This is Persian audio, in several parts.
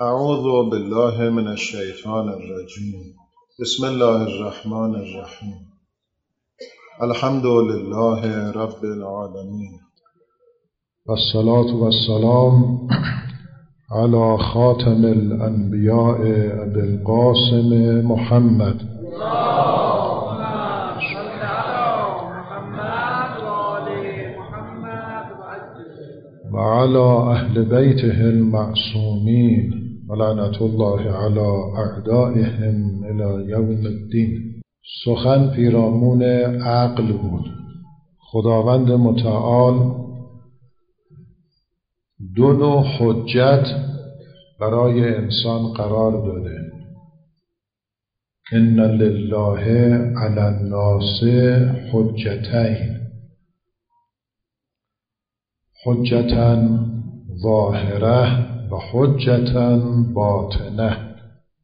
اعوذ بالله من الشیطان الرجیم. بسم الله الرحمن الرحیم. الحمد لله رب العالمین والصلاة والسلام على خاتم الانبیاء ابی القاسم محمد و على اهل بیته المعصومین ولعنة الله على اعدائهم الى یوم الدین. سخن پیرامون عقل بود. خداوند متعال دو نوع حجت برای انسان قرار داده. ان لله علی الناس حجتین، حجتا ظاهره و حجتا باطنه.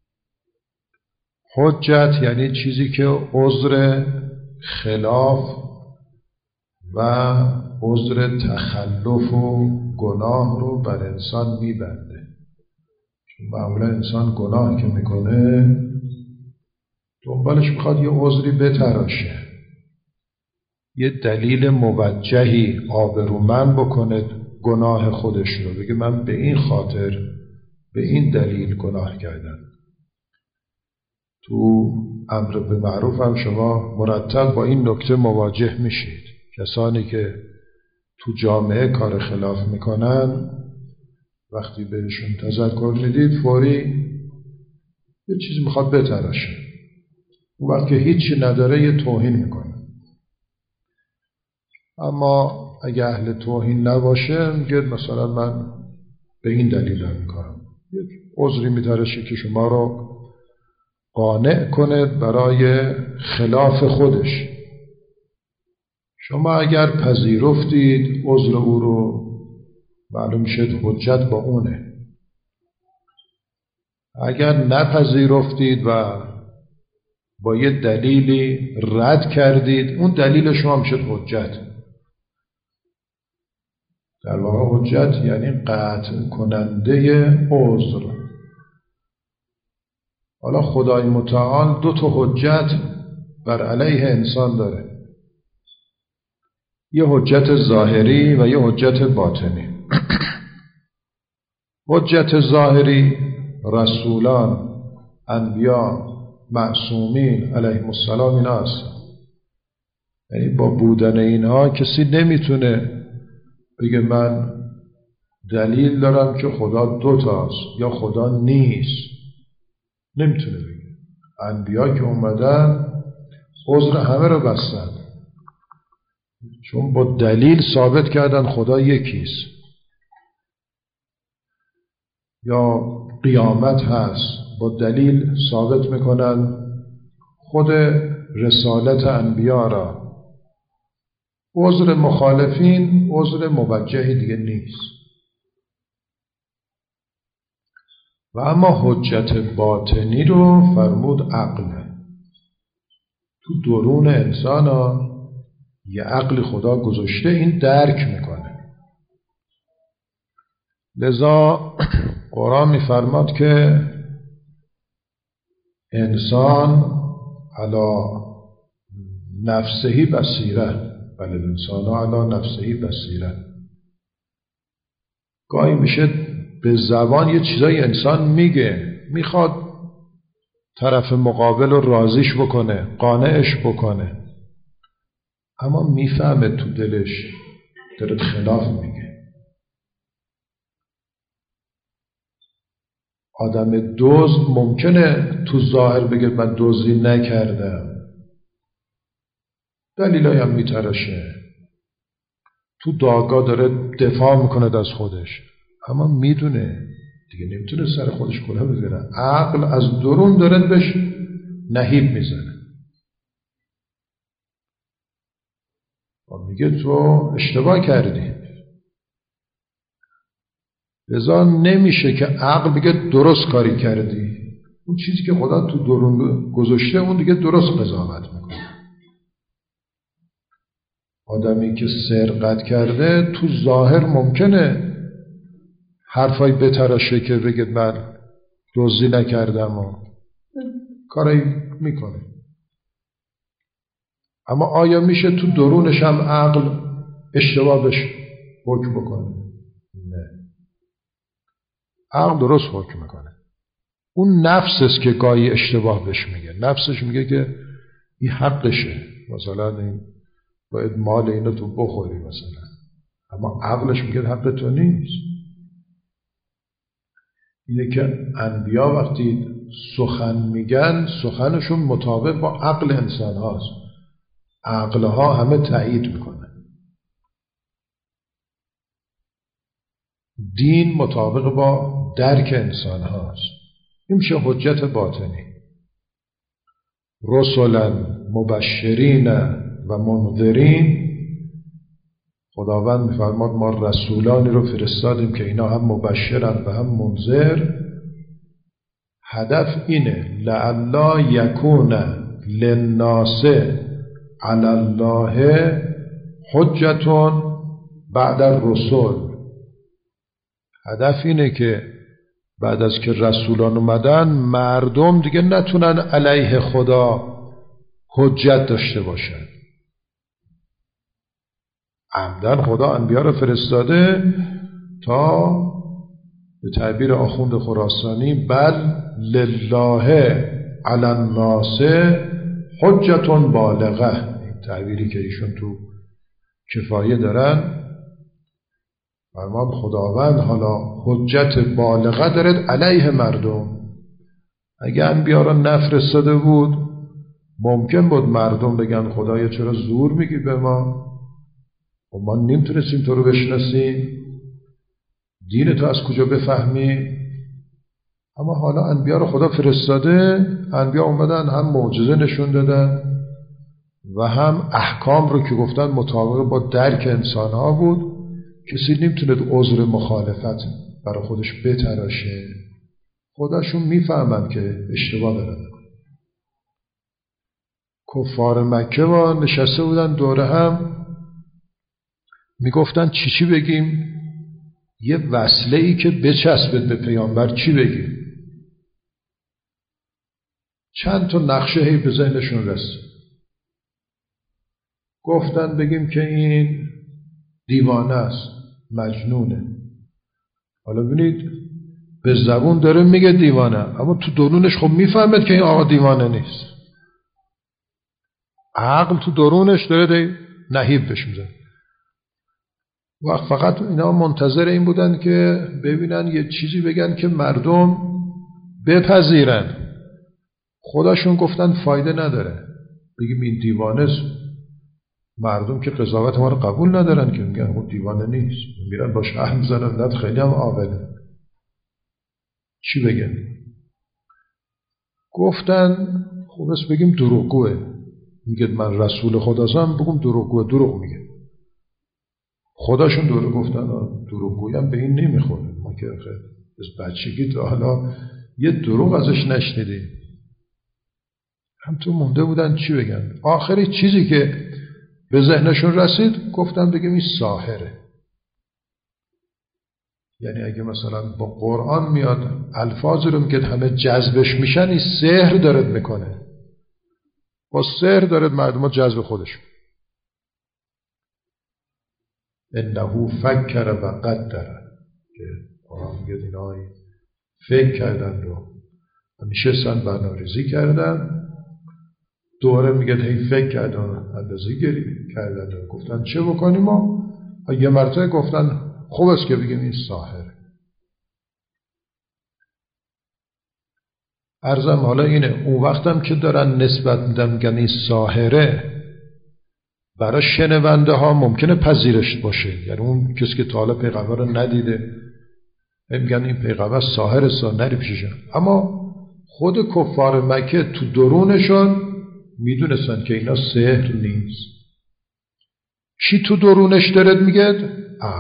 حجت یعنی چیزی که عذر خلاف و عذر تخلف و گناه رو بر انسان میبنده. چون معمولا انسان گناه که میکنه دنبالش میخواد یه عذری بتراشه، یه دلیل موجهی آبرومند بکنه گناه خودش رو، بگه من به این خاطر به این دلیل گناه کردم. تو امر به معروف هم شما مرتب با این نکته مواجه میشید. کسانی که تو جامعه کار خلاف میکنن وقتی بهشون تذکر میدید فوری یه چیزی میخواد بتراشه. اون وقت که هیچی نداره یه توهین میکنه. اما اگه اهل توهین نباشه میگه مثلا من به این دلیل هم میکنم، یه عذری میترشه که شما رو قانع کنه برای خلاف خودش. شما اگر پذیرفتید عذر او رو، معلوم شد حجت با اونه. اگر نپذیرفتید و با یه دلیلی رد کردید، اون دلیل شما میشد حجت. در واقع حجت یعنی قطع کننده عذر. حالا خدای متعال دو تا حجت بر علیه انسان داره، یه حجت ظاهری و یه حجت باطنی. حجت ظاهری رسولان، انبیا، معصومین علیهم السلام اینا هستن. یعنی با بودن اینها کسی نمیتونه بگه من دلیل دارم که خدا دوتاست یا خدا نیست. نمیتونه بگه. انبیا که اومدن عذر همه رو بستن، چون با دلیل ثابت کردن خدا یکیست. یا قیامت هست، با دلیل ثابت میکنن خود رسالت انبیا را. عذر مخالفین عذر موجهی دیگه نیست. و اما حجت باطنی رو فرمود عقله. تو درون انسان ها یه عقل خدا گذاشته، این درک میکنه. لذا قرآن میفرماد که انسان علی نفسه بصیره، بل الانسان علی نفسه بصیره. گاهی میشه به زبان یه چیزای انسان میگه، میخواد طرف مقابل رو راضیش بکنه، قانعش بکنه، اما میفهمه تو دلش داره خلاف میگه. آدم دزد ممکنه تو ظاهر بگه من دزدی نکردم، دلیلایی هم میترشه، تو دادگاه داره دفاع میکنه از خودش، اما میدونه دیگه نمیتونه سر خودش کلاه بذاره. عقل از درون داره بهش نهیب میزنه و میگه تو اشتباه کردی. لذا نمیشه که عقل بگه درست کاری کردی. اون چیزی که خدا تو درون گذاشته اون دیگه درست قضاوت میکنه. آدمی که سرقت کرده تو ظاهر ممکنه حرفای بتراشه که بگه من دزدی نکردم و کاری میکنه. اما آیا میشه تو درونش هم عقل اشتباه بهش حکم بکنه؟ نه، عقل درست حکم میکنه. اون نفس است که گاهی اشتباه بهش میگه. نفسش میگه که این حقشه، مثلا این باید مال اینو تو بخوری مثلا، اما عقلش میگه حق تو نیست. اینه که انبیا وقتی سخن میگن سخنشون مطابق با عقل انسان هاست، عقلها همه تایید میکنن. دین مطابق با درک انسان هاست. این میشه حجت باطنی. رسلا مبشرین و منذرین، خداوند میفرماد ما رسولانی رو فرستادیم که اینا هم مبشرن و هم منذر. هدف اینه لعلا یکون للناس علی الله حجتون بعد الرسل. هدف اینه که بعد از که رسولان اومدن مردم دیگه نتونن علیه خدا حجت داشته باشن. عمدن خدا انبیا رو فرستاده تا به تعبیر آخوند خراسانی بل لله علی الناس حجتون بالغه، این تعبیری که ایشون تو کفایه دارن، فرمان خداوند حالا حجت بالغه دارد علیه مردم. اگه انبیا رو نفرستاده بود ممکن بود مردم بگن خدایا چرا زور میگی به ما و ما نمیتونستیم تو رو بشناسیم، دین تو از کجا بفهمی؟ اما حالا انبیا رو خدا فرستاده، انبیا اومدن هم معجزه نشون دادن و هم احکام رو که گفتن مطابق با درک انسان ها بود. کسی نمیتونه عذر مخالفت برای خودش بتراشه، خودشون میفهمن که اشتباه دارن. کفار مکه با نشسته بودن دوره هم میگفتن چی بگیم، یه وصله ای که بچسبه به پیامبر چی بگیم. چند تا نقشه هی به ذهنشون رسید. گفتن بگیم که این دیوانه است، مجنونه. حالا ببینید به زبون داره میگه دیوانه، اما تو درونش خب میفهمد که این آقا دیوانه نیست. عقل تو درونش داره نهیب بهش میزنه. وقت فقط اینا منتظر این بودن که ببینن یه چیزی بگن که مردم بپذیرن. خودشون گفتن فایده نداره بگیم این دیوانه است، مردم که قضاوت ما رو قبول ندارن که میگن اون دیوانه نیست، میرن باش اهم میزنن نه خیلی هم عاقله. چی بگن؟ گفتن خب بس بگیم دروغگوه، میگه من رسول خداستم، بگم دروغگوه، دروغ میگه. خداشون دوره گفتن دروغگویی هم به این نمیخوره، ما که از بچگی تا حالا یه دروغ ازش نشنیدیم. هم تو مونده بودن چی بگن. آخری چیزی که به ذهنشون رسید گفتن بگیم این ساحره. یعنی اگه مثلا با قرآن میاد الفاظی رو میگه همه جذبش میشن، این سحر دارد میکنه، با سحر دارد مردم جذب خودشون. انه فکر و قدر، که قرآن میگه اینا فکر کردن و نشستن برنامه‌ریزی کردن. دوره میگه هی فکر کردن اندازه‌گیری کردن و گفتن چه بکنیم ما. یه مرتبه گفتن خوب است که بگیم این ساحره. عرضم حالا اینه، اون وقتم که دارن نسبت میدن میگن این ساحره، برای شنونده ها ممکنه پذیرش باشه، یعنی اون کسی که تا حالا پیغمبر رو ندیده میگن این پیغمبر ساحر نری پیششون. اما خود کفار مکه تو درونشون میدونستن که اینا سحر نیست. چی تو درونش دارد میگه؟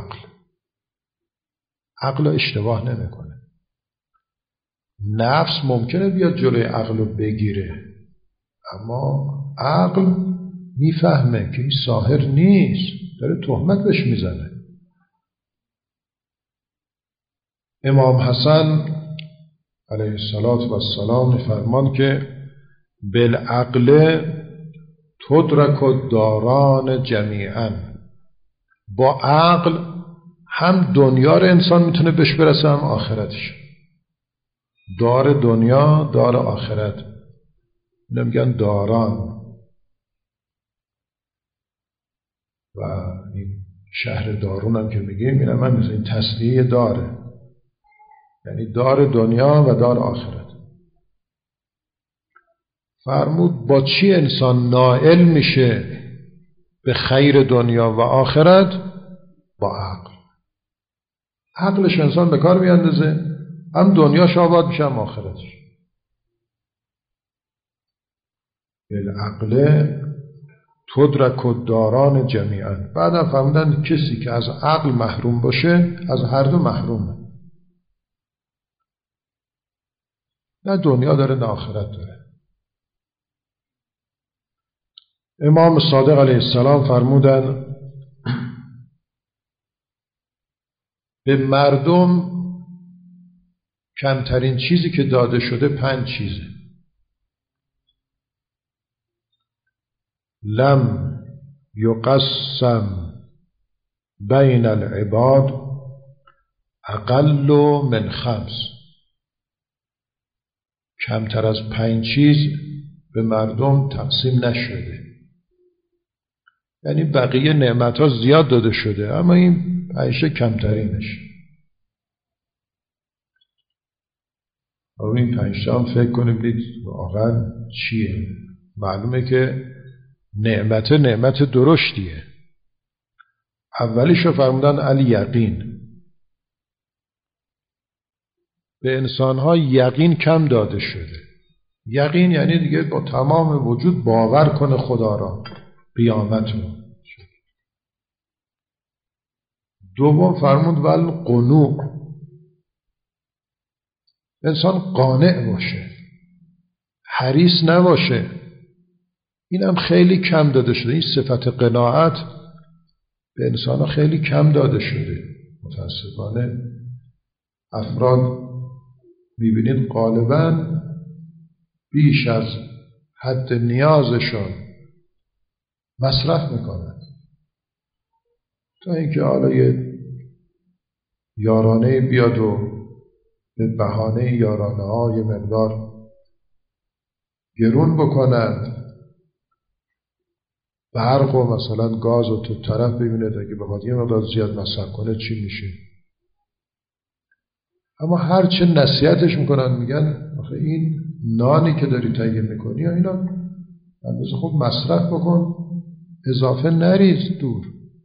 عقل اشتباه نمیکنه. نفس ممکنه بیاد جلوی عقل رو بگیره، اما عقل میفهمه که این ساحر نیست، داره تهمت بهش میزنه. امام حسن علیه السلام میفرمان که بالعقل تدرک الداران جمیعا، با عقل هم دنیا رو انسان میتونه بهش برسه هم آخرتش. دار دنیا، دار آخرت، اینو میگن داران. و این شهر دارون هم که میگیم این هم مثل این تصنیه داره، یعنی دار دنیا و دار آخرت. فرمود با چی انسان نائل میشه به خیر دنیا و آخرت؟ با عقل. عقلش انسان به کار میاندازه، هم دنیاش آباد میشه هم آخرتش. بالعقل تدرک الداران جمیعا. بعدم فهمیدن کسی که از عقل محروم باشه از هر دو محرومه، نه دنیا داره نه آخرت داره. امام صادق علیه السلام فرمودن به مردم کمترین چیزی که داده شده 5 چیزه. لم یقسم بین العباد اقل من 5. کمتر از 5 چیز به مردم تقسیم نشده. یعنی بقیه نعمت‌ها زیاد داده شده اما این 5 کمترینش. و این 5 تا هم فکر کنیم دید واقعا چیه. معلومه که نعمت درشتیه. اولیش رو فرمودن الیقین. به انسان‌ها یقین کم داده شده. یقین یعنی دیگه با تمام وجود باور کنه خدا را، قیامت رو. دوم فرمود والقنوع. انسان قانع باشه، حریص نباشه. این هم خیلی کم داده شده. این صفت قناعت به انسان ها خیلی کم داده شده. متاسفانه افراد میبینید غالبا بیش از حد نیازشون مصرف میکنند تا اینکه حالا یه یارانه بیاد و به بهانه یارانه ها یه مقدار گرون بکنند. برق و مثلا گاز و تو طرف ببینید اگه بخواد یه مقدار زیاد مصرف کنه چی میشه. اما هرچه نصیحتش میکنن میگن آخه این نانی که داری تهیه میکنی یا اینا اندازه خوب مصرف بکن، اضافه نریز دور،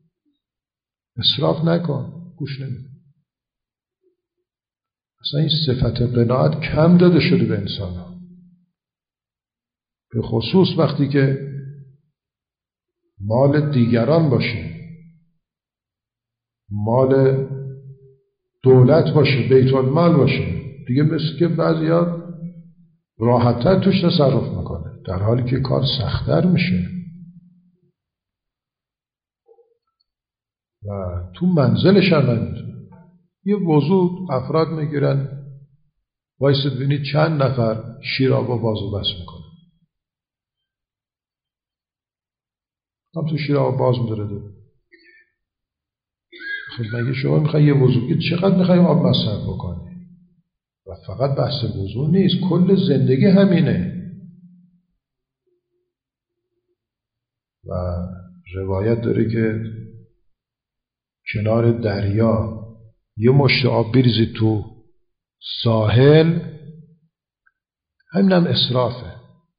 اسراف نکن. گوش نمیدن. اصلا این صفت قناعت کم داده شده به انسان ها. به خصوص وقتی که مال دیگران باشه، مال دولت باشه، بیت المال باشه، دیگه مثل که بعضیا راحت‌تر توش تصرف میکنه در حالی که کار سخت‌تر میشه. و تو منزلش هم نمیتونه. یه وضو افراد میگیرن وایسید ببینید چند نفر شیر آب و بازو بس میکنه. هم تو شیر آب باز میداره دو. خب مگه شما میخوای یه وضو بگید چقدر میخوای آب مصرف بکنی؟ و فقط بحث وضو نیست، کل زندگی همینه. و روایت داره که کنار دریا یه مشت آب بریزید تو ساحل، همینم اسرافه.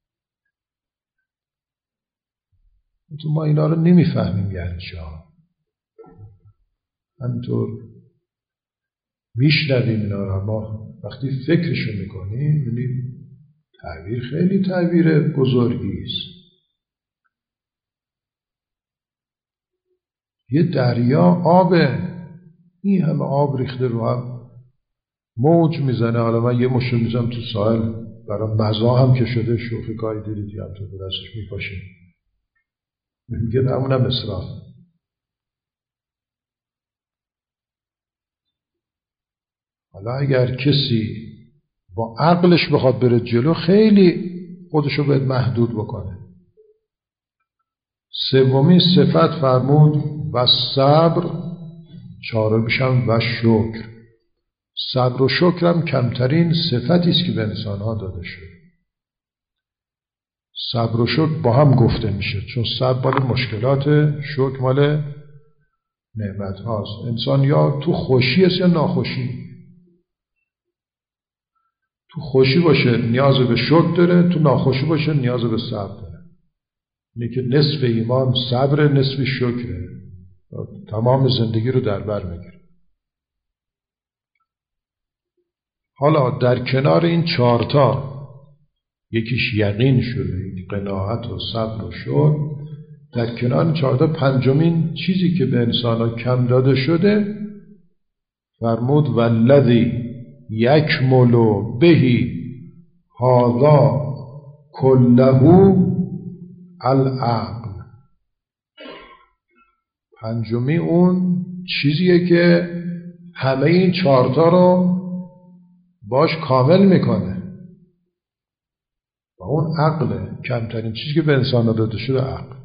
تو ما اینا رو نمیفهمیم یعنی چه. همینطور میشنویم اینا رو، اما وقتی فکرشو میکنیم میبینیم تعبیر خیلی تعبیر بزرگی است. یه دریا آبه، این همه آب ریخته رو هم موج میزنه. حالا من یه مشت میزنم تو ساحل برای مزاح هم که شده، شوخیکایی دیدید هم تو به دستش میپاشیم، میگه همونم اسراف. حالا اگر کسی با عقلش بخواد بره جلو خیلی خودشو باید محدود بکنه. سومین صفت فرمود و صبر، چهارمیش هم و شکر. صبر و شکر هم کمترین صفتی است که به انسان‌ها داده شده. صبر و شکر با هم گفته میشه، چون صبر مال مشکلات، شکر مال نعمت هاست. انسان یا تو خوشی است یا ناخوشی. تو خوشی باشه نیاز به شکر داره، تو ناخوشی باشه نیاز به صبر داره. اینه که نصف ایمان صبر، نصف شکره، تمام زندگی رو در بر میگیره. حالا در کنار این چهارتا، یکیش یقین شده، قناعت و صبر و شکر، در کنار این چهارتا پنجمین چیزی که به انسان‌ها کم داده شده فرمود والذی یکمل بهی هذا کله العقل. پنجمی اون چیزیه که همه این چهارتا رو باش کامل میکنه و اون عقله. کمترین چیزی که به انسان داده شده عقل.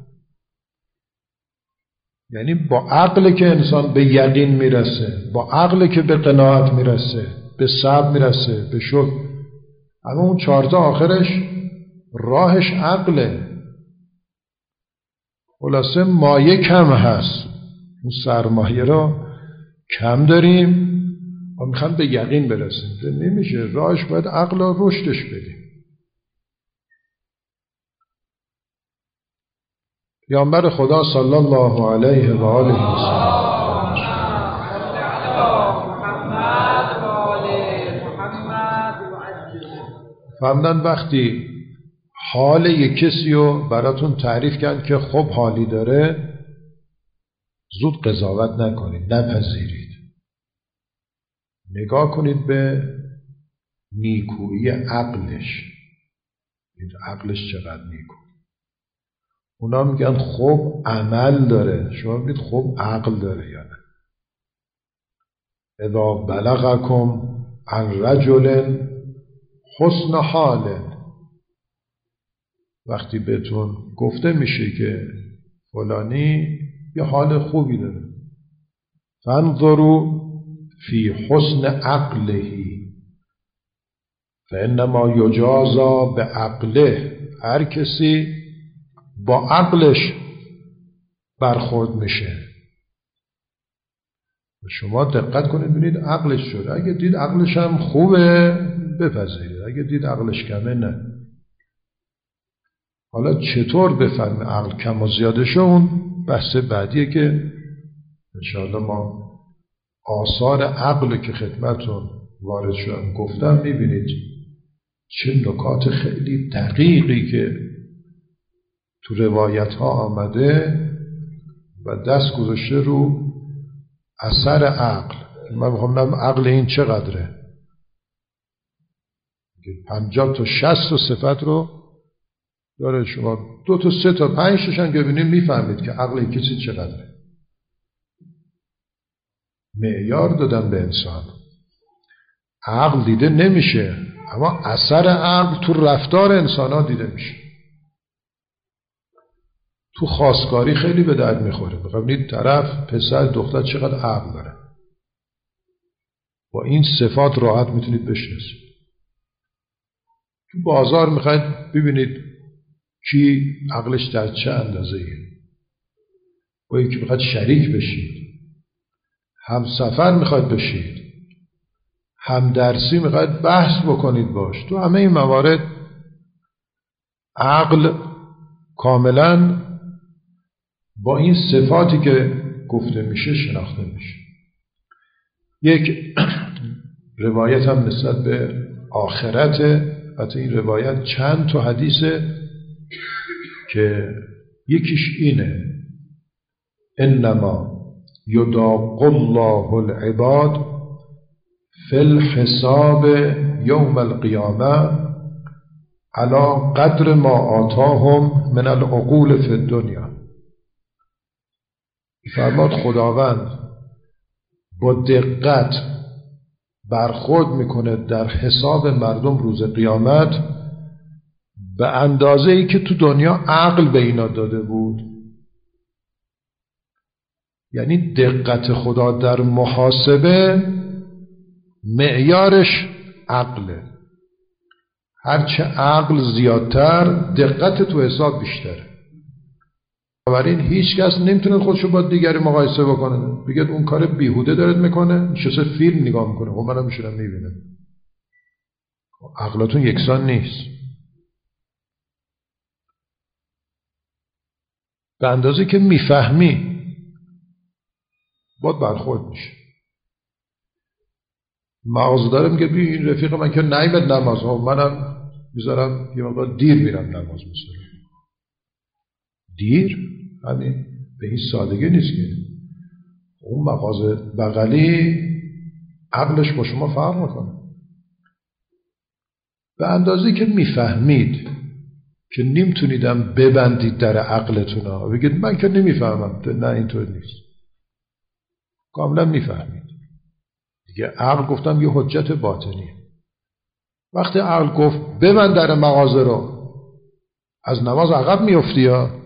یعنی با عقله که انسان به یقین میرسه، با عقله که به قناعت میرسه، به صبر میرسه، به شکر. اما اون چهارتا آخرش راهش عقله. خلاصه مایه کم هست، اون سرمایه رو کم داریم و میخوام به یقین برسیم. نمیشه، راهش باید عقل رو رشدش بدیم. پیامبر خدا صلی الله علیه و آله و سلم فرمودن وقتی حال یک کسی رو براتون تعریف کردن که خوب حالی داره، زود قضاوت نکنید، نپذیرید. نگاه کنید به نیکویی عقلش. عقلش چقدر نیکو. اونا میگن خوب عمل داره، شما میگید خوب عقل داره یا نه. اذا بلغکم عن رجل حسن حال، وقتی بهتون گفته میشه که فلانی یه حال خوبی داره، فانظروا فی حسن عقله فانما یجازا به عقله. هر کسی با عقلش برخورد میشه. شما دقت کنید ببینید عقلش شده. اگه دید عقلش هم خوبه بپذیرید، اگه دید عقلش کمه نه. حالا چطور بفهمیم عقل کم و زیاده شو، اون بحث بعدیه که انشاءالله ما آثار عقل که خدمتون وارد شدم گفتم میبینید چه نکات خیلی دقیقی که تو روایت ها آمده و دست گذاشته رو اثر عقل. من میخوام بگم عقل این چقدره، 50 تا 60 صفت رو داره. شما 2 تا 3 تا 5 تاشون که ببینید میفهمید که عقل این کسی چقدره. معیار دادن به انسان. عقل دیده نمیشه، اما اثر عقل تو رفتار انسان ها دیده میشه. تو خواستگاری خیلی به درد میخوره. ببینید طرف پسر دختر چقدر عقل داره. با این صفات راحت میتونید بشناسید. تو بازار میخواید ببینید کی عقلش در چه اندازه‌ایه. با یکی میخواید شریک بشید، هم سفر میخواید بشید، هم درسی میخواید بحث بکنید باش. تو همه این موارد عقل کاملا با این صفاتی که گفته میشه شناخته میشه. یک روایت هم نسبت به آخرت. حتی این روایت چند تا حدیثه که یکیش اینه: انما یداق الله العباد فی الحساب یوم القیامه علی قدر ما آتاهم من العقول فی الدنیا. فرماد خداوند با دقت برخورد میکنه در حساب مردم روز قیامت به اندازه ای که تو دنیا عقل به اینا داده بود. یعنی دقت خدا در محاسبه معیارش عقله. هرچه عقل زیادتر دقت تو حساب بیشتره. بنابراین هیچ کس نمیتونه خودشو با دیگری مقایسه بکنه، بگه اون کار بیهوده دارد میکنه، نشسته فیلم نگاه میکنه، خب منم میشونم میبینم. عقلاتون یکسان نیست. به اندازه که میفهمی باید برخورد میشه. مغازه‌دار میگه بی این رفیق من که نیامد نماز، منم میذارم یه مقدار دیر میرم نماز مثلا. دیر همین به این سادگی نیست که اون مغازه بغلی عقلش با شما فرق میکنه. به اندازه که میفهمید که نمیتونیدم ببندید در عقلتون ها، بگید من که نمیفهمم، نه اینطور نیست. کاملا میفهمید دیگه. عقل گفتم یه حجت باطنیه. وقتی عقل گفت ببند در مغازه رو، از نماز عقب میافتی. ها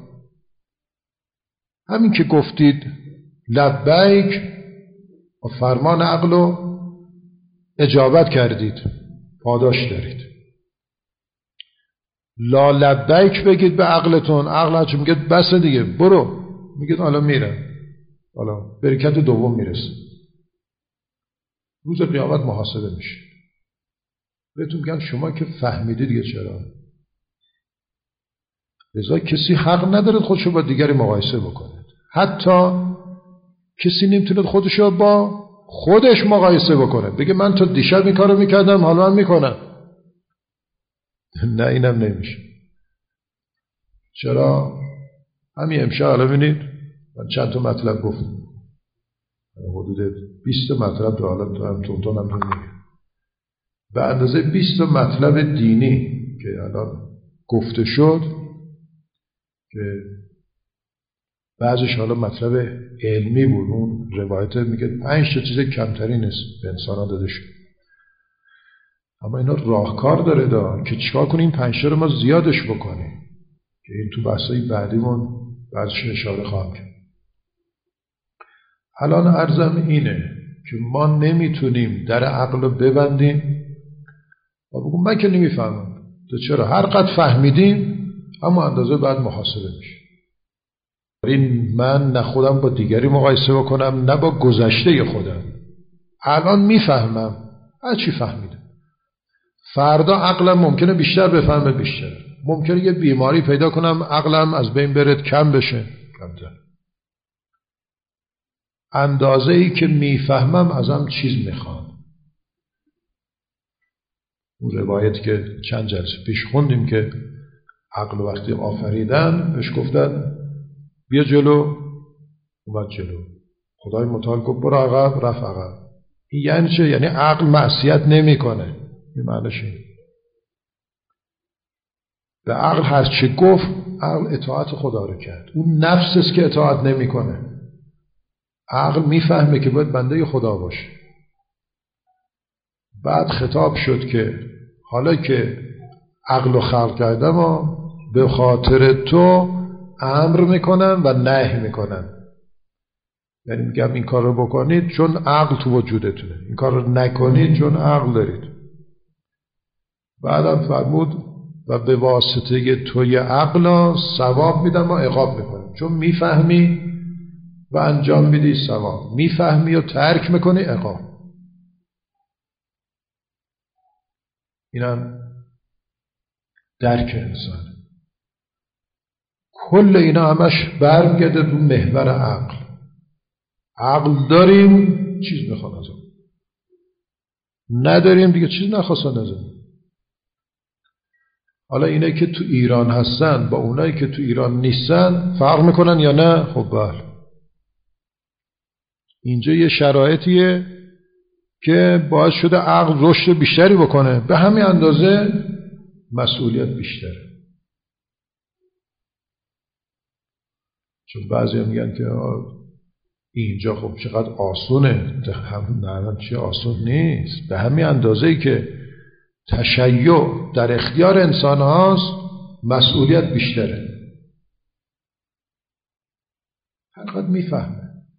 همین که گفتید لبیک و فرمان عقل رو اجابت کردید، پاداش دارید. لا لبیک بگید به عقلتون، عقل هرچی میگید بس دیگه برو، میگید حالا میرم، حالا برکت دوم میرسه. روز قیامت محاسبه میشه. بهتون میگن شما که فهمیدید دیگه چرا. لذا کسی حق نداره خودشو با دیگری مقایسه بکنه. حتی کسی نمیتونه خودشو با خودش مقایسه بکنه، بگه من تا دیشب این کارو میکردم حالا من میکنم. نه اینم نمیشه. چرا؟ همین امشب حالا ببینید من چند تا مطلب گفتم، حدود 20 مطلب تو حالا تو هم تونتون هم نمیگم. به اندازه 20 مطلب دینی که الان گفته شد که بعضیش حالا مطلب علمی بود. اون روایت میگه 5 چیز کمتری نیست به انسان ها داده شد، اما اینا راهکار داره که چیکار کنیم 5 رو ما زیادش بکنیم، که این تو بحثای بعدیمون بعضیش اشاره خواهم کرد. الان عرضم اینه که ما نمیتونیم در عقل رو ببندیم و بگم من که نمیفهمم. تو چرا؟ هر قدر فهمیدیم اما اندازه بعد محاسبه میشه. این من نه خودم با دیگری مقایسه بکنم نه با گذشته خودم. الان میفهمم هر چی فهمیدم، فردا عقلم ممکنه بیشتر بفهمه، بیشتر ممکنه یه بیماری پیدا کنم عقلم از بین برد، کم بشه، کمتر. اندازه ای که میفهمم ازم چیز میخوام. اون روایتی که چند جلسه پیش خوندیم که عقل وقتی آفریدن بهش گفتن بیا جلو، اومد جلو. خدای متعال گفت برو عقب، رفت عقب. این یعنی چه؟ یعنی عقل معصیت نمیکنه. این معنیش اینه. به عقل هر چی گفت، عقل اطاعت خدا رو کرد. اون نفس است که اطاعت نمیکنه. عقل میفهمه که باید بنده خدا باشه. بعد خطاب شد که حالا که عقل رو خلق کردم و به خاطر تو امر میکنم و نهی میکنم. یعنی میگم این کار رو بکنید چون عقل تو وجودتونه، این کار رو نکنید چون عقل دارید. بعدم فرمود و به واسطه توی عقل ثواب میدم و عقاب میکنم. چون میفهمی و انجام میدی ثواب، میفهمی و ترک میکنی عقاب. اینم درک انسان. کل اینا همش برمیگرده تو محور عقل. عقل داریم چیز میخوان ازم، نداریم دیگه چیز نخواستن ازم. حالا اینایی که تو ایران هستن با اونایی که تو ایران نیستن فرق میکنن یا نه؟ خب بله. اینجا یه شرایطیه که باعث شده عقل رشد بیشتری بکنه، به همین اندازه مسئولیت بیشتره. چون بعضی هم میگن که اینجا خب چقدر آسونه، نه چه آسون نیست. به همین اندازه‌ای که تشیع در اختیار انسان هاست مسئولیت بیشتره. حقیقت میفهمه.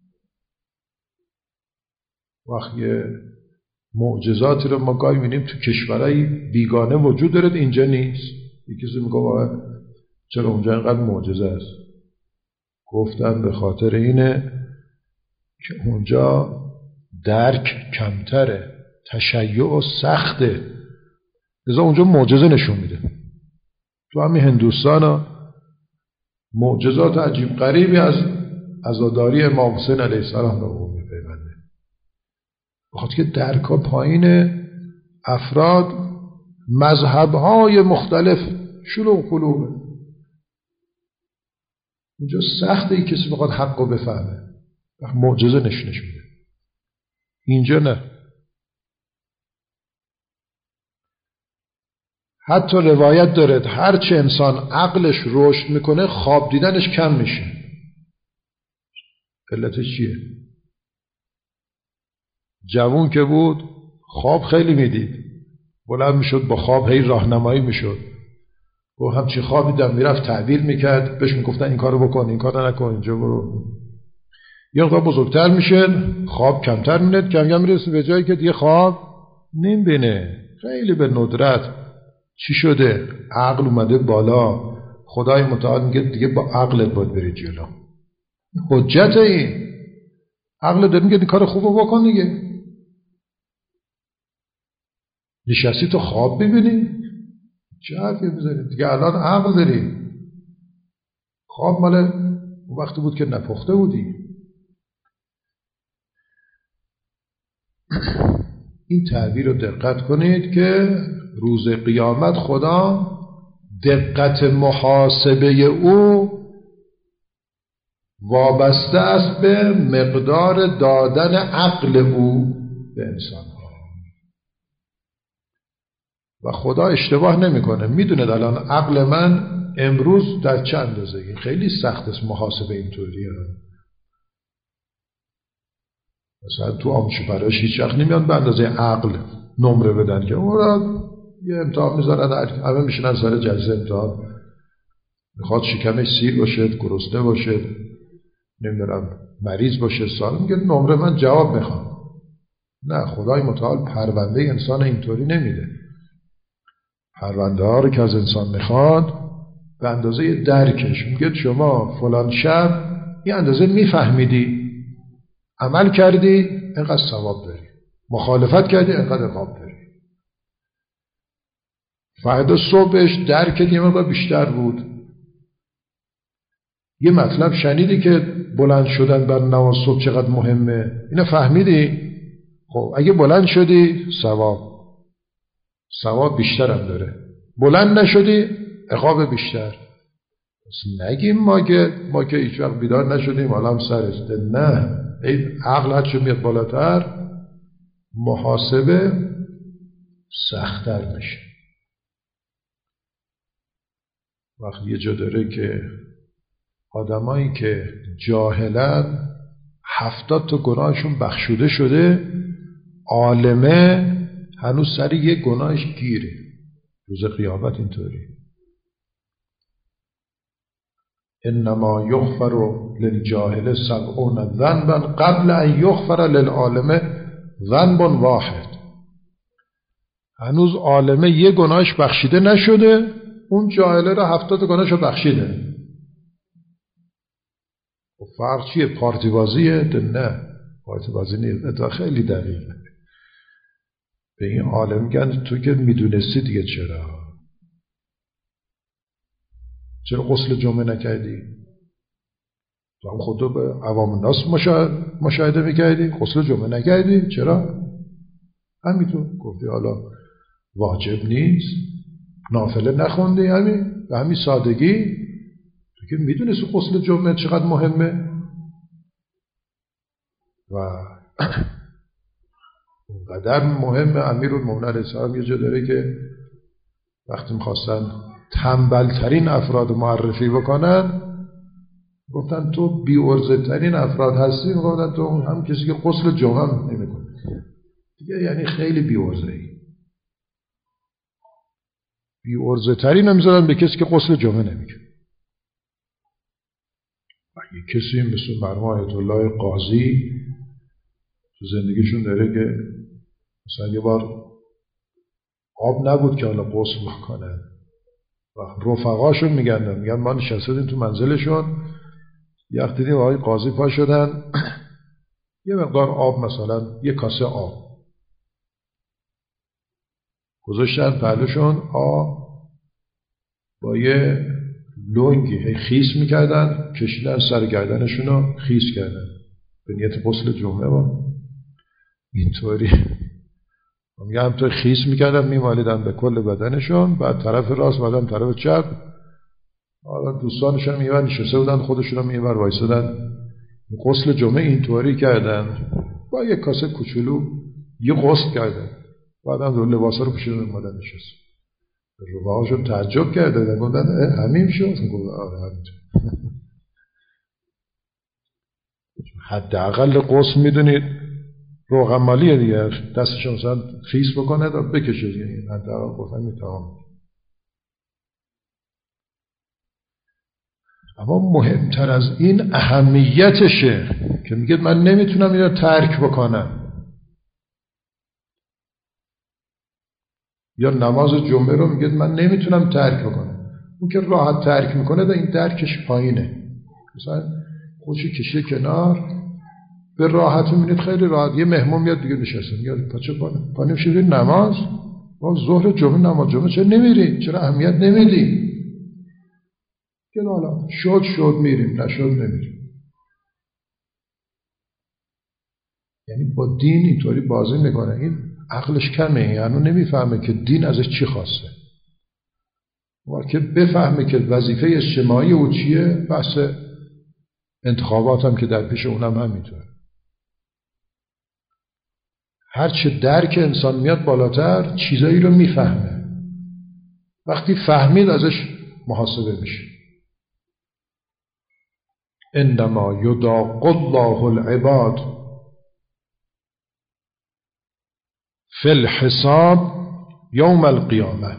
وقتی معجزاتی رو ما گاهی می‌بینیم تو کشورهای بیگانه وجود داره، اینجا نیست. یکی میگه واقعا چرا اونجا اینقدر معجزه است؟ گفتن به خاطر اینه که اونجا درک کمتره، تشیع سخته، لذا اونجا معجزه نشون میده. تو همین هندوستان ها معجزات عجیب غریبی از عزاداری امام حسین علیه السلام رو میپیونده، بخاطر که درک ها پایینه. افراد مذهب‌های مختلف شلوغ قلوبه. اونجا سخته ای کسی بخواد حق رو بفهمه، معجزه نشونش میده. اینجا نه. حتی روایت داره هرچه انسان عقلش رشد میکنه خواب دیدنش کم میشه. علتش چیه؟ جوون که بود خواب خیلی میدید، بلند میشد با خواب هی راهنمایی میشد، و همچین خواب دیدم میرفت تعبیر میکرد، بهش میگفتن این کارو بکن، این کارو نکن، اینجا برو. یه وقت بزرگتر میشه خواب کمتر میاد، کم کم میرسه به جایی که دیگه خواب نمیبینه. خیلی به ندرت. چی شده؟ عقل اومده بالا. خدای متعال میگه دیگه با عقلت باید بری جلو. حجت این عقل داره میگه این کار خوبو بکن دیگه. نشستی تو خواب ببینی چه حرفی میزنی دیگه؟ الان عقل داری. خواب مال اون وقتی بود که نپخته بودی. این تعبیر رو دقت کنید که روز قیامت خدا دقت محاسبه او وابسته است به مقدار دادن عقل او به انسان ها. و خدا اشتباه نمیکنه، میدونه الان عقل من امروز در چه اندازه. خیلی سخت است محاسبه اینطوریه. مثلا تو آموزش پرورش هیچ وقت نمیان به اندازه عقل نمره بدن که اون یه امتحان میذارن، همه میشنن سر جلسه امتحان، میخواد شکمش سیر باشه، گرسنه باشه، نمیدونم مریض باشه، سالم، میگه نمره من جواب میخوام. نه، خدای متعال پرونده انسان اینطوری نمیده. پرونده ها رو که از انسان میخواد به اندازه درکش. میگه شما فلان شب این اندازه میفهمیدی، عمل کردی اینقدر ثواب داری، مخالفت کردی اینقدر عقاب داری. فردا صبحش درکت یه مقدار بیشتر بود، یه مطلب شنیدی که بلند شدن بر نماز صبح چقدر مهمه، اینو فهمیدی، خب اگه بلند شدی ثواب بیشتر هم داره، بلند نشدی عقاب بیشتر. نگیم ما که هیچ وقت بیدار نشدیم حالا هم سرش، نه، این عقل هرچه میاد بالاتر محاسبه سخت‌تر میشه. وقتی یه جا داره که آدمایی که جاهلن 70 تا گناهشون بخشوده شده، عالمه هنوز سر یه گناهش گیره. روز قیامت اینطوری انما یغفر للجاهل 70 ذنبا قبل ان یغفر للعالم ذنب واحد. هنوز عالمه یه گناهش بخشیده نشده، اون جاهله را 70 گناهشو بخشیده. و فرق چیه؟ پارتی بازیه؟ نه، پارتی بازی نیست. اتفاق خیلی دقیقه. به این عالم میگن تو که میدونستی دیگه چرا غسل جمعه نکردی؟ تو هم خودتو به عوام الناس مشاهده میکردی، غسل جمعه نکردی، چرا؟ همینطور گفتی حالا واجب نیست، نافله نخوندی، همین به همین سادگی. تو که میدونستی غسل جمعه چقدر مهمه. و اونقدر مهمه. امیرالمومنین علیه السلام یه جا داره که وقتی میخواستن تنبلترین افراد معرفی بکنن گفتن تو بی‌عرضه ترین افراد هستی. گفتن تو هم کسی که غسل جمعه نمی‌کنه دیگه، یعنی خیلی بی‌عرضه‌ای. بی‌عرضه ترین نمی‌ذارن به کسی که غسل جمعه نمی‌کنه. اگه کسی مثل مرحوم آیت الله قاضی تو زندگیشون داره که مثلا یه بار آب نبود که حالا غسل بکنه و رفقاشون میگن ما نشستیم تو منزلشون، یه وقت دیدیم آقای قاضی پا شدن یه مقدار آب، مثلا یه کاسه آب گذاشتن پهلوشون، آب با یه لنگی خیس میکردن، کشیدن سر گردنشون رو خیس کردن به نیت غسل جمعه. با اینطوری میگه همطور خیس میکردن میمالیدن به کل بدنشون، بعد طرف راست بعدم طرف چپ. حالا دوستانشون میور نشسته بودن، خودشون هم میور وایسادن. غسل جمعه اینطوری کردن با یک کاسه کوچولو یه غسل کردن، بعدم دو لباسا رو پوشیدن اومدن نشست. رفقاشون تعجب کردن، گفتن همین شد؟ گفت آره همینطور. حداقل غسل میدونید روغن مالیه دیگه، دستش مثلا خیس بکنه تا بکشه دیگه، حداقل گفتن میتوان. اما مهمتر از این اهمیتشه که میگه من نمیتونم اینو ترک بکنم. یا نماز جمعه رو میگه من نمیتونم ترک بکنم. اون که راحت ترک میکنه این درکش پایینه، مثلا خودشو کشه کنار به راحتی، میبینید خیلی راحت. یه مهمون میاد دیگه نشسته، میاد پاچه پا نمیشه نماز، با ظهر جمعه نماز جمعه چرا نمیری؟ چرا اهمیت نمیدی؟ که حالا شد میریم، نشد نمیریم. یعنی با دین اینطوری بازی میکنه. این عقلش کمه، یعنی نمیفهمه که دین ازش چی خواسته. و که بفهمه که وظیفه اجتماعی او چیه، بحث انتخابات هم که در پیش اونم همینطور. هرچه درک انسان میاد بالاتر، چیزایی رو میفهمه. وقتی فهمید ازش محاسبه میشه. انما یداق الله العباد فی الحساب یوم القیامه.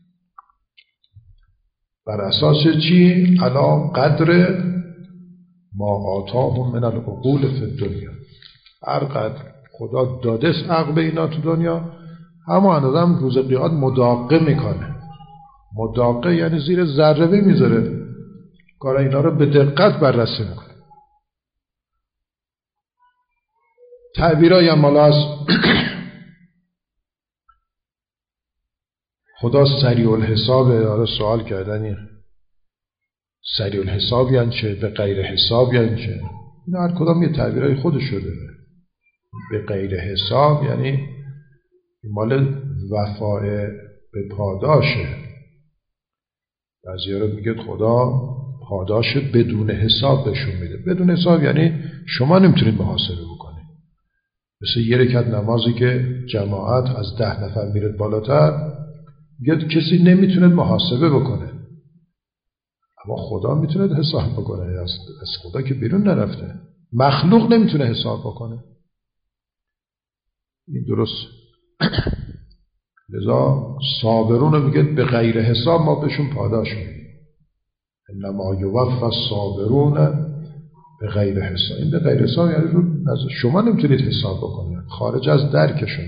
بر اساس چی؟ علی قدر ما آتاهم من العقول فی الدنیا. هر قدر خدا داده عقل اینا تو دنیا، همون اندازه روز قیامت مداقه میکنه. مداقه یعنی زیر ذره میذاره، کار اینا رو به دقت بررسی میکنه. تعبیرای هم مالا هست خدا سریع الحسابه. حالا سوال کردنی سریع الحساب یعنی چه؟ به غیر حساب یعنی چه؟ این هر کدام یه تعبیرای خودشو داره. به غیر حساب یعنی مال وفای به پاداشه. بعضیا رو میگه خدا پاداش بدون حساب بهشون میده. بدون حساب یعنی شما نمیتونید محاسبه بکنید. مثل یه رکعت نمازی که جماعت از 10 نفر میره بالاتر، میگه کسی نمیتونه محاسبه بکنه، اما خدا میتونه حساب بکنه. از خدا که بیرون نرفته، مخلوق نمیتونه حساب بکنه. این درست. لذا صابرون رو میگه به غیر حساب ما بهشون پاداش میدیم. انما یوفی الصابرون به غیر حساب. این به غیر حساب یعنی شما نمیتونید حساب بکنید، خارج از درک شما.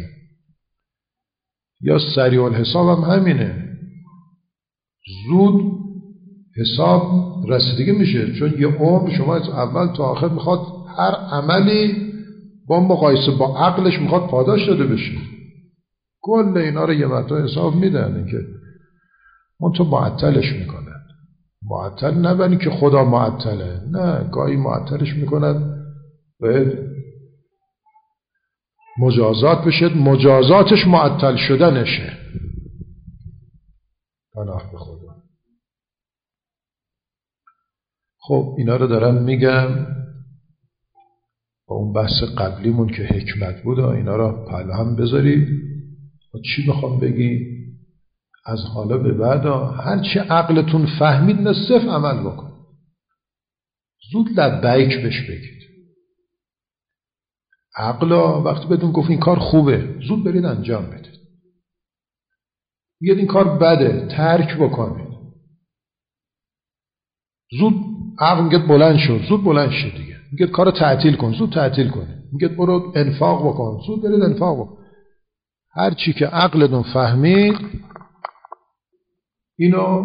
یا سریع الحساب هم همینه، زود حساب رسیدگی میشه، چون یه عمر شما از اول تا آخر میخواد هر عملی با مقایسه با عقلش میخواد پاداش داده بشه. کل اینا رو یه مرتبه حساب میدن. این که منتها معطلش میکنن. معطل نبنی که خدا معطله، نه، گاهی معطلش میکنن باید مجازات بشه، مجازاتش معطل شدنشه. پناه به خدا. خب اینا رو دارم میگم با اون بحث قبلیمون که حکمت بود، اینا رو پهلو هم بذارید. چی میخوام بگی؟ از حالا به بعد هر چی عقلتون فهمید نصف عمل بکن. زود لبیک بهش بگید. عقلا وقتی بهتون گفت این کار خوبه زود برید انجام بدید. میگید این کار بده ترک بکنید. زود عقل میگه بلند شو، زود بلند شو دیگه. میگه کارو تعطیل کن، زود تعطیل کن. میگه برو انفاق بکن، زود برید انفاق بکن. هر چی که عقلتون فهمید اینو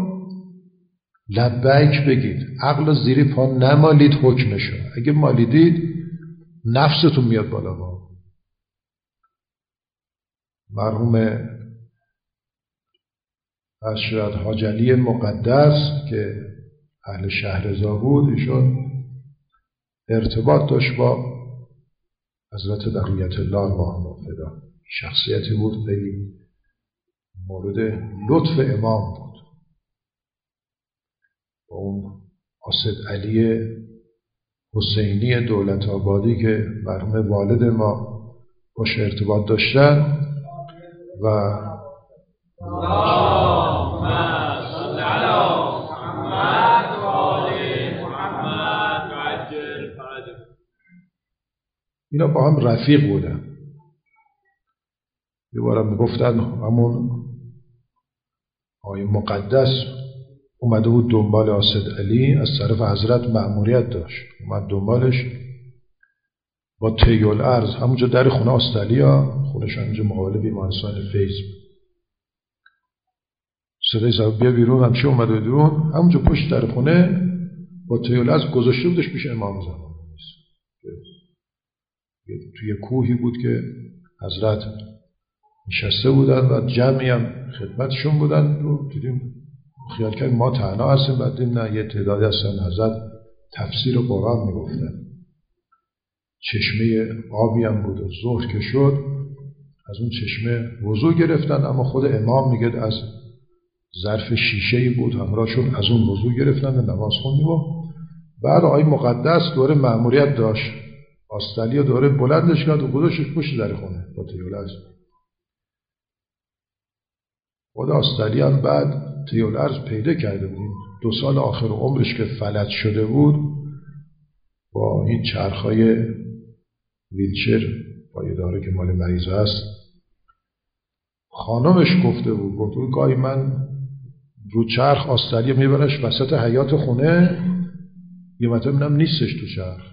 لبیک بگید. عقل زیر پا نمالید حکمشو. اگه مالیدید نفستون میاد بالا. مرحوم ارشد حاج علی مقدس که اهل شهرضا بود، ایشون ارتباط داشت با حضرت بقیت الله اللهم فدا. شخصیتی بود خیلی مورد لطف امام بود. با اون اسد علی حسینی دولت آبادی که مرحوم والد ما باش ارتباط داشتن و اینا با هم رفیق بودن. یه بارم میگفتن همون آقای مقدس اومده بود دنبال اسد علی، از طرف حضرت مأموریت داشت، اومد دنبالش با طی الارض همونجا در خونه استالیا، خونش همونجا مقابل بیمارستان فیض. صدای زد بیا بیرون، همچه اومده بیرون، همونجا پشت در خونه با طی الارض گذاشته بودش پیش امام زمان. توی کوهی بود که حضرت نشسته بودن و جمعی هم خدمتشون بودن و دیدیم خیال کردیم ما تنها هستیم. بعد دیدیم نه، یه تعدادی هستن حضرت تفسیر قرآن میگفتن. چشمه آبی هم بود و ظهر که شد از اون چشمه وضو گرفتن، اما خود امام میگه از ظرف شیشه‌ای بود همراهشون، از اون وضو گرفتن و نماز خوندیم. و بعد آقای مقدس دوره مأموریت داشت، آستالیا دوره بلندش کرد و گذاشتش پشت در خونه با تیولرز. خود آستالیا هم بعد تیولرز پیدا کرده بود. 2 سال آخر عمرش که فلج شده بود با این چرخهای ویلچر پایه‌داره که مال مریض هست، خانمش گفته بود گاهی من رو چرخ آستالیا میبرش وسط حیاط خونه، یه مرتبه میبینم نیستش تو چرخ،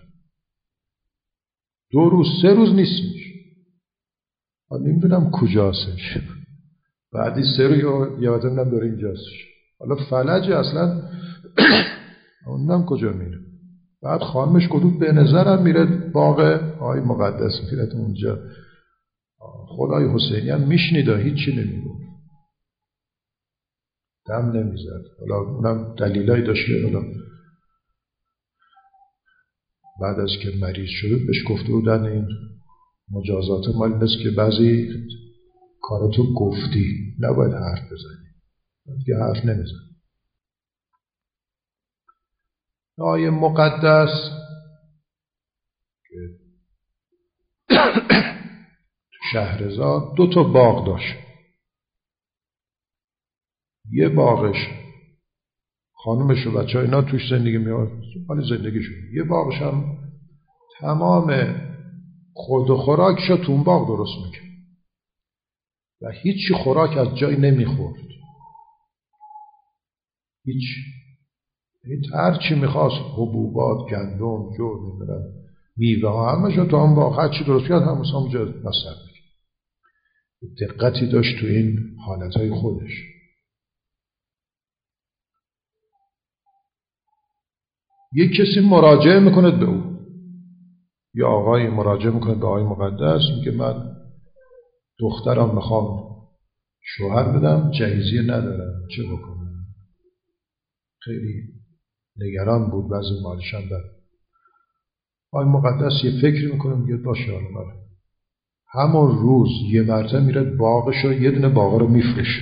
2 روز 3 روز نیستش، نمیدونم کجاستش. بعدی 3 روز یه مرتبه میبینم داره اینجاستش. حالا فلج اصلا نمیدونم کجا میره. بعد خانمش گفت به نظرم میره باغ آقای مقدس، میره اونجا. خدای حسینی هم میشنید و هیچی نمیگفت، دم نمیزد. حالا اونم دلیلایی داشت که حالا بعد از که مریض شده بهش گفته بودن این مجازات مال نیست که بعضی کاراتو گفتی نباید حرف بزنی، دیگه حرف نمیزن. آقای مقدس که تو شهرضا 2 تا باغ داشت. یه باغش خانومش و بچه ها اینا توش زندگی میاد، حالی زندگیشون. یه باغش هم تمام خورد و خوراکشو تو اون باغ درست میکرد و هیچی خوراک از جای نمیخورد، هیچ. هر چی میخواست، حبوبات، گندم، جو، میوه ها، همشو تو اون باغ هر چی درست کرد همونجا مصرف میکرد. دقتی داشت تو این حالتهای خودش. یک کسی مراجعه میکنه به او، یا آقای مراجعه میکنه به آقای مقدس، میگه من دخترم میخوام شوهر بدم، جهیزیه ندارم، چه بکنم؟ خیلی نگران بود، بعضی مالشم دارم. آقای مقدس یه فکری میکنه، میگه باشه حالا من همون روز یه مرتبه میره باغشو، یه دونه باغ رو میفروشه،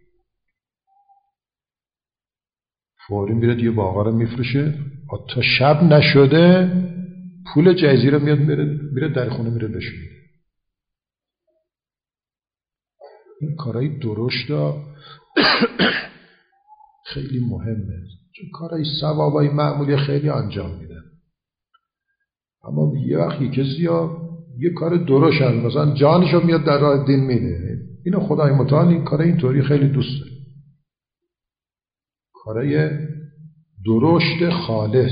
فوری میره یه باغ رو میفروشه، تا شب نشده پول جهیزیه رو میاد میره در خونه میره بشونه. این کارهای درشت خیلی مهمه، چون کارهای ثوابای معمولی خیلی انجام میدن. اما یه وقت یه کسی یه کار درشت مثلا جانشو میاد در راه دین میده، اینو خدای متعال این کار اینطوری خیلی دوست داره، کارای درشت خالص.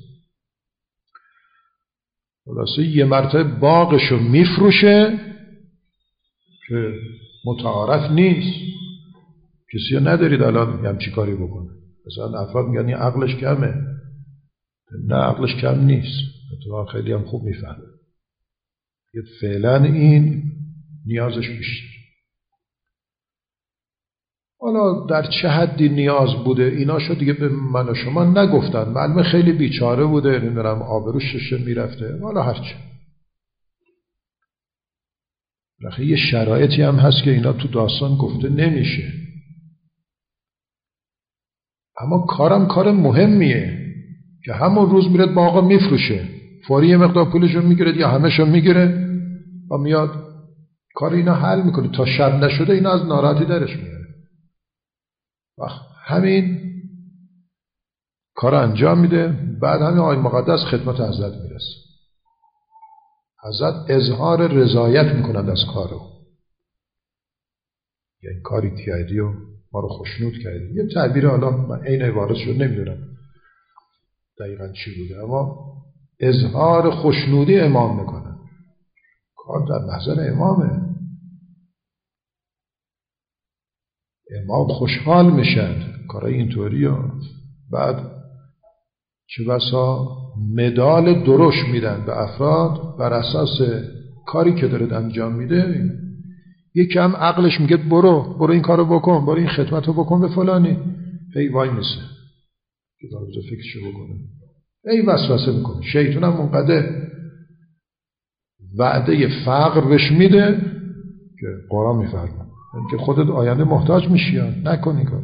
خلاصه یه مرتبه باغشو میفروشه که متعارف نیست، کسی ها ندارید الان همچی کاری بکنه. مثلا افراد میگن این عقلش کمه، نه عقلش کم نیست، اتفاقا خیلی هم خوب میفهمه، فعلا این نیازش بیشتر. حالا در چه حدی نیاز بوده ایناشو دیگه به من و شما نگفتن، معلومه خیلی بیچاره بوده، نمیدونم آبروش ششه میرفته، حالا هرچه. لکه یه شرایطی هم هست که اینا تو داستان گفته نمیشه، اما کارم کار مهمیه که همون روز میره باغا میفروشه، فوری یه مقدار پولشو میگیره یا همه‌شو میگیره و میاد کار اینا حل میکنه، تا شب نشده اینا از ناراحتی درش میاره. همین کار انجام میده. بعد همین آیه مقدس خدمت حضرت میرسه، حضرت اظهار رضایت میکنند از کارو، یعنی کاری کردی و ما رو خوشنود کردی. یه تعبیر، حالا من عین عبارتش رو نمیدونم دقیقاً چی بوده، اما اظهار خوشنودی امام میکنن، کار در محضر امامه، امام خوشحال میشن کارای اینطوری ها. بعد چه بسا مدال درش میدن به افراد بر اساس کاری که داره انجام میده. یکی هم عقلش میگه برو این کارو بکن، برو این خدمتو بکن به فلانی، هی وای میسه که داره فکرشو بکنه، هی وسوسه میکنه. شیطان هم اونقدر وعده فقر بهش میده که قرآن میفرمه که خودت آینده محتاج میشی، نکنی کار.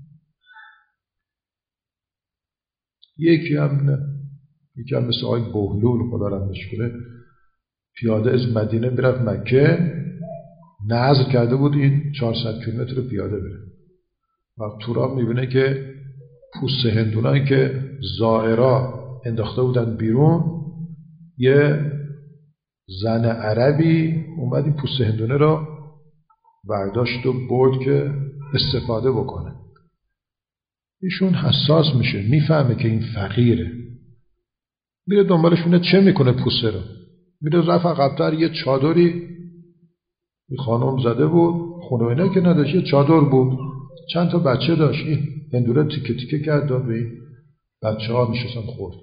یکی هم مثل آقای بهلول خدا رحمتش کنه، پیاده از مدینه میرفت مکه، نذر کرده بود این 400 کیلومتر رو پیاده بره، و تو راه میبینه که پوست هندونایی که زائرا انداخته بودن بیرون، یه زن عربی اومد این پوست هندونه رو برداشت و برد که استفاده بکنه. ایشون حساس میشه، میفهمه که این فقیره، میره دنبالش، میره چه میکنه پوسته رو، میره رفت عقب‌تر، یه چادری این خانم زده بود، خونه اینا که نداشت، یه چادر بود، چند تا بچه داشت، این هندونه تیکه تیکه کرد داد به این بچه ها، میشستن خورد.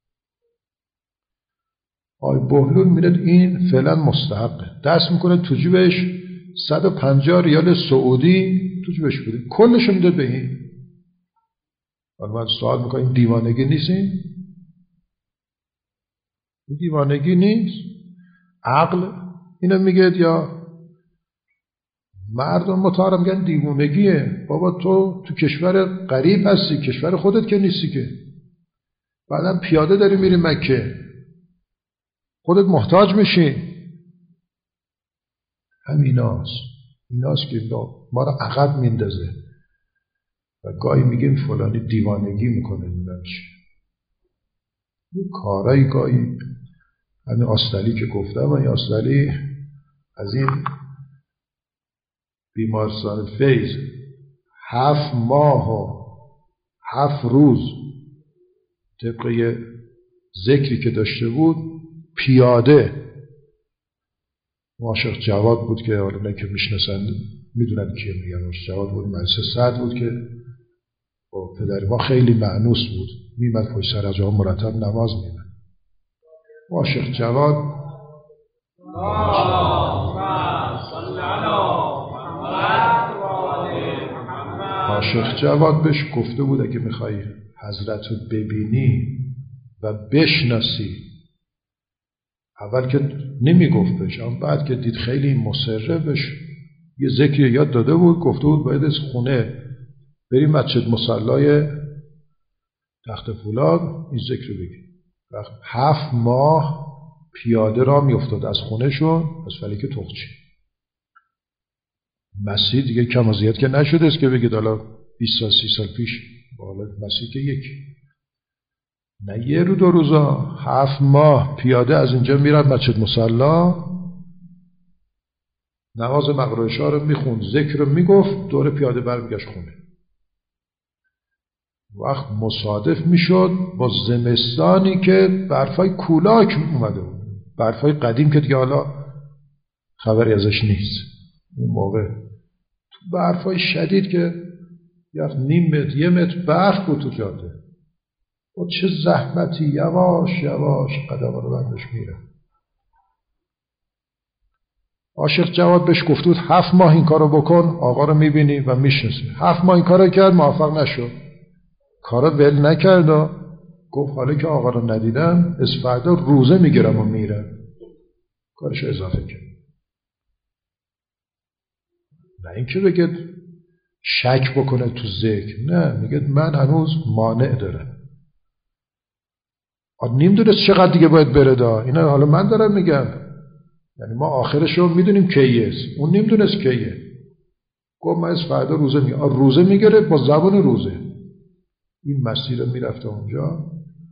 آی بهلول میره این فعلا مستحقه، دست میکنه تو جیبش 150 ریال سعودی تو جیبش بوده، کلشو میده به این. من سوال میکنم این دیوانگی نیست؟ این دیوانگی نیست؟ عقل اینو میگه یا مردم متعارف میگن دیوانگیه؟ بابا تو کشور غریب هستی، کشور خودت که نیستی که، بعدم پیاده داری میری مکه، خودت محتاج میشی. همیناست که ما رو عقب میندازه و گاهی میگیم فلانی دیوانگی میکنه. نمیشه یه کارایی گاهی، همین آستالی که گفتم، این آستالی از این بیمارستان فیض 7 ماه و 7 روز طبق یه ذکری که داشته بود پیاده، عاشق جواد بود که حالا که میشناسن میدونن کیه میگن، عاشق جواد بود، مدرسه سعد بود که با پدر ما خیلی مأنوس بود، میمد پشت سر جا مرتب نماز میمد. عاشق جواد بهش گفته بود اگه میخوای حضرت رو ببینی و بشناسی، اول که نمیگفتش، اما بعد که دید خیلی مصره، بهش یه ذکری یاد داده بود، گفته بود باید از خونه بریم مسجد مصلای تخت فولاد این ذکر رو بگی. 7 ماه پیاده را میافتاد از خونه شون از فلک تخچی. مسیح دیگه کم و زیاد که نشده است که بگید حالا 20 سال 30 سال پیش، حالا مسیح که یکی نه یه رو 2 روزا، 7 ماه پیاده از اینجا میرفت مسجد مصلی، نماز مغرب و عشا رو میخوند، ذکر رو میگفت، دور پیاده برمیگشت خونه. وقت مصادف میشد با زمستانی که برفای کولاک اومده بود، برفای قدیم که دیگه حالا خبری ازش نیست. اون موقع تو برفای شدید که یک نیم متر 1 متر برف بود تو جاده، با چه زحمتی یواش یواش قدم رو بردش میره. عاشق جواد بهش گفت بود 7 ماه این کارو بکن، آقا رو میبینی و میشناسی. 7 ماه این کارو کرد، موفق نشد، کارو ول نکرد و گفت حالا که آقا رو ندیدم از فردا روزه میگیرم و میرم. کارش اضافه کرد. نه اینکه بگید شک بکنه تو ذکر، نه، میگه من هنوز مانع دارم. نمیدونست چقدر دیگه باید بره دا. اینا حالا من دارم میگم، یعنی ما آخرش رو میدونیم کیه است، اون نمیدونست کیه. گفت من از فردا روزه میگیرم. روزه میگیره با زبان روزه. این مسیر رو میرفته اونجا.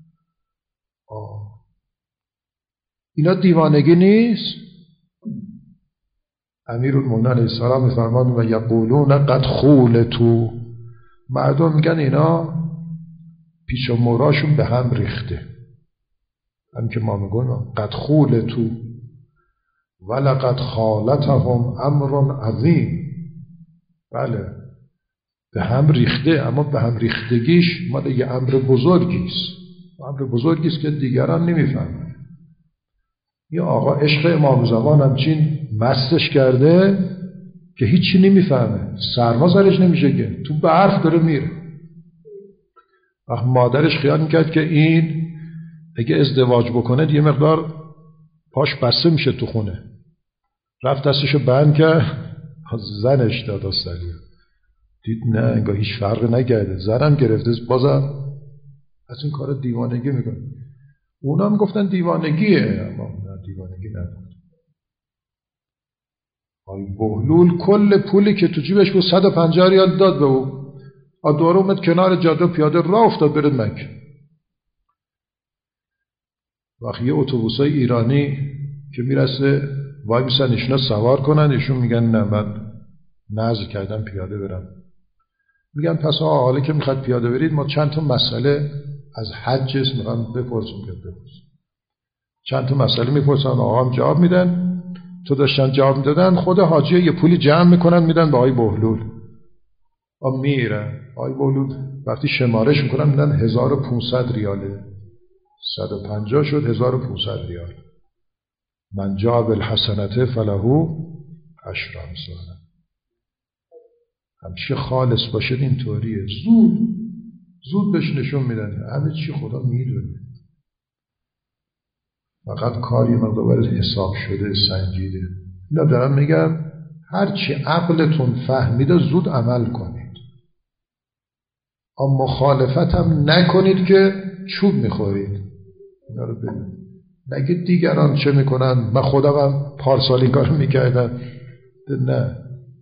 اینا دیوانگی نیست. امیرالمومنین علیه السلام میفرماد و یقولون قد خولتوا، مردم میگن اینا پیچ و موراشون به هم ریخته. هم که ما میگن قد خولتوا ولقد خالتهم امر عظیم. بله به هم ریخته، اما به هم ریختگیش مال یه امر بزرگیست. امر بزرگیست که دیگران نمیفهمن. یه آقا عشق امام زمان همچین مستش کرده که هیچی نمیفهمه، سرما سرش نمیشه که تو برف داره میره. وقت مادرش خیال میکرد که این اگه ازدواج بکنه یه مقدار پاش بسته میشه تو خونه، رفت دستشو بند کرد، زنش داد استرالیا، دید نه انگار هیچ فرق نکرده، زنم گرفته، بازم از این کار دیوانگی میکنه. اونا میگفتن دیوانگیه، اما نه، دیوانگی نبود. آی بهلول کل پولی که تو جیبش بود 150 ریال داد به او، دوباره اومد کنار جاده پیاده راه افتاد بره مکه. وقتی یه اتوبوسای ایرانی که میرسه وای میسن ایشونا سوار کنن، ایشون میگن نه من نذر کردم پیاده برم. میگن پس حالا که میخواد پیاده برید ما چند تا مسئله از حج میخوام بپرسیم. چند تا مسئله میپرسن، آقا هم جواب میدن. تو داشتن جواب میدادن، خود حاجی یه پولی جمع میکنن میدن به آقای بهلول. میرن آقای بهلول وقتی شمارش میکنن میدن 1500 ریاله، 150 شد 1500 ریال. من جاء بالحسنة فله 10 امثالها. همچی خالص باشد اینطوریه، زود بهش نشون میدن همه چی خدا میدونه. فقط کاری مقدار حساب شده، سنجیده. اینا دارم میگم هرچی عقلتون فهمیده زود عمل کنید، اما مخالفت هم نکنید که چوب میخورید. اینا رو ببین، نگید دیگران چه میکنن من خودم هم پارسال این کارو میکردم. نه.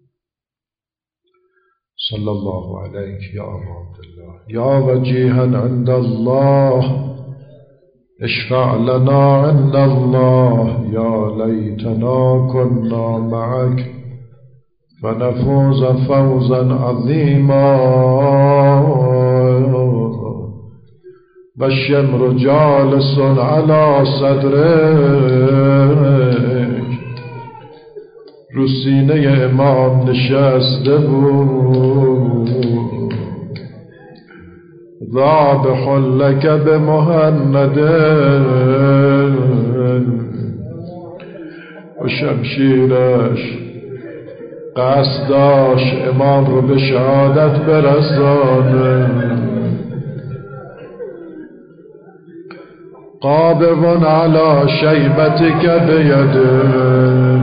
صلی الله علیک یا ابا عبدالله یا وجیها عند الله اشفع لنا عند الله یا لیتنا كنا معك فنفوز فوزا عظیما والشمر جالس على صدرك. رو سینه امام نشسته بود، ذابح لك بمهند و شمشیرش قصد داشت امام رو به شهادت برسانه. قابض على شیبتک بیده،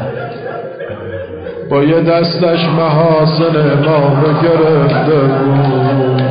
با یه دستش محاسن امام رو گرفته بود.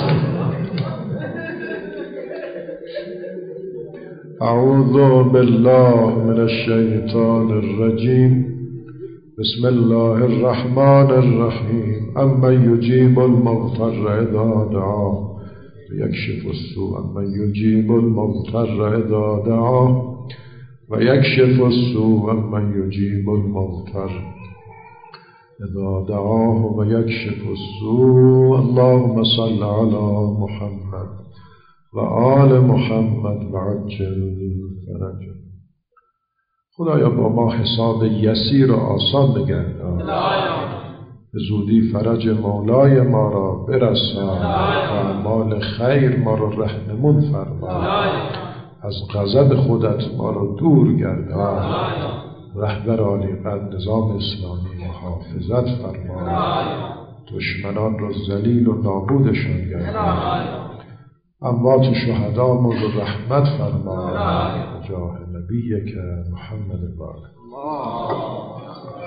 اعوذ بالله من الشیطان الرجیم بسم الله الرحمن الرحیم. اما یجیب المضطر اذا دعاه ويكشف السوء من يجيب المضطر إذا دعاه ويكشف السوء من يجيب المضطر إذا دعاه ويكشف السوء. اللهم صل على محمد وآل محمد وعجل فرجه. خدایا با ما حساب یسیر و آسان بگردان، به زودی فرج مولای ما را برسان، اعمال خیر ما را رهنمون فرما، از غضب خودت ما را دور گردان، رهبر عالی بر نظام اسلامی محافظت فرما، دشمنان را ذلیل و نابودشان گردان، اموات شهدامون رو رحمت فرما، جاه نبی که محمد بارک.